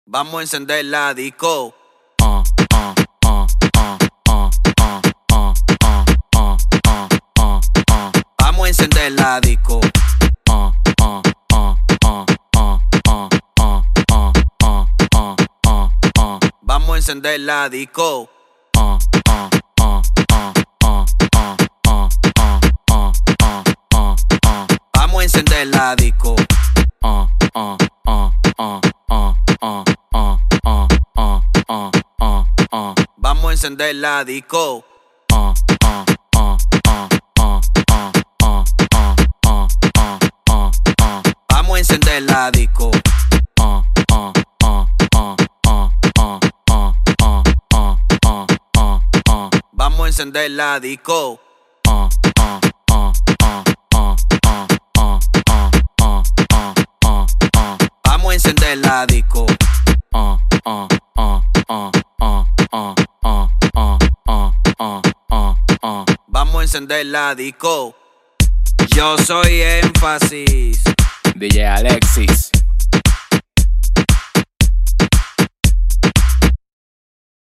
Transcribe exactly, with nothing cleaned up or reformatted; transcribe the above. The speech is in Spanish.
Vamos a encender la disco. Uh, uh, uh, uh, uh, uh, uh, uh, uh, uh, uh, uh. Vamos a encender la disco. Uh, uh, uh, uh, uh, uh, uh, uh, uh, uh, uh, uh. Vamos a encender la disco. Uh, uh, uh, uh, uh, uh, uh, uh, uh, uh, uh, uh. Vamos a encender la disco. Uh, uh, uh, uh, uh, uh, uh, uh, uh, uh, uh, uh. Vamos a encender la disco. Uh, uh, uh, uh, uh, uh, uh, uh, uh, uh, uh, uh. Vamos a encender la disco. Uh, uh, uh, uh, uh, uh, uh, uh, uh, uh, uh, uh. Vamos a encender la disco. Uh, uh, uh, uh, uh, uh, uh, uh, uh, uh, uh, uh. Vamos a encender la disco. Uh, uh, uh, uh, uh, uh, uh, uh, uh, uh, uh, uh. Vamos a encender la disco. Yo soy Énfasis. D J Alexis.